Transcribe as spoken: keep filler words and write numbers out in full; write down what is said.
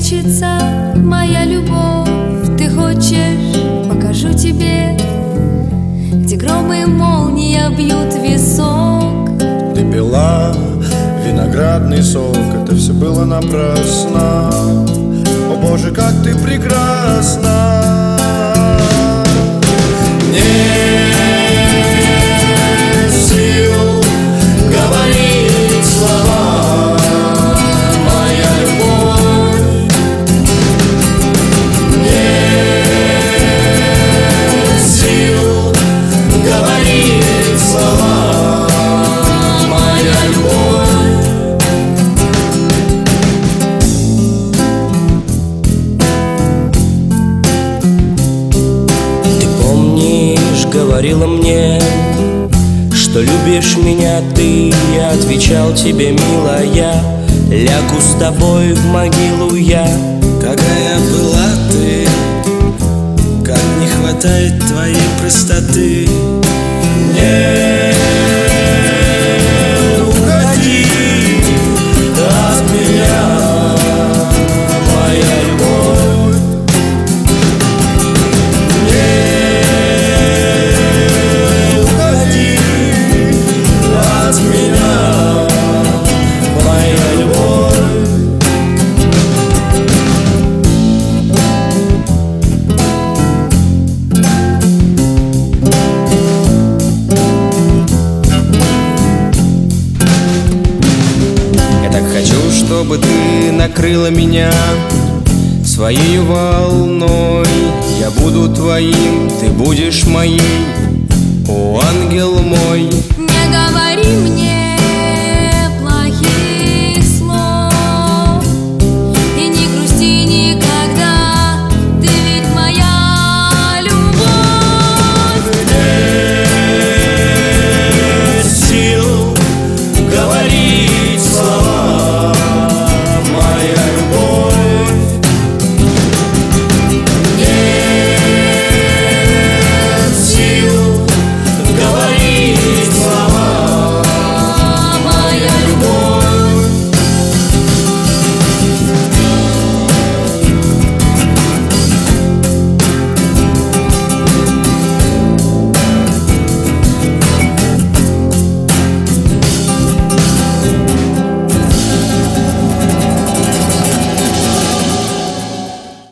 прячется моя любовь. Ты хочешь, покажу тебе, где громы и молния бьют висок. Ты пила виноградный сок, это все было напрасно. О Боже, как ты прекрасна! Нет сил говорить слова, моя любовь. Нет сил говорить слова, моя любовь. Ты помнишь, говорила мне, что любишь меня ты. Я отвечал тебе, милая, лягу с тобой в могилу я. Какая была ты, как не хватает твоей простоты. Не уходи от меня, моя любовь. Не уходи от меня, моя любовь. Я так хочу, чтобы ты накрыла меня своей волной. Я буду твоим, ты будешь моей, о, ангел мой. Не говори мне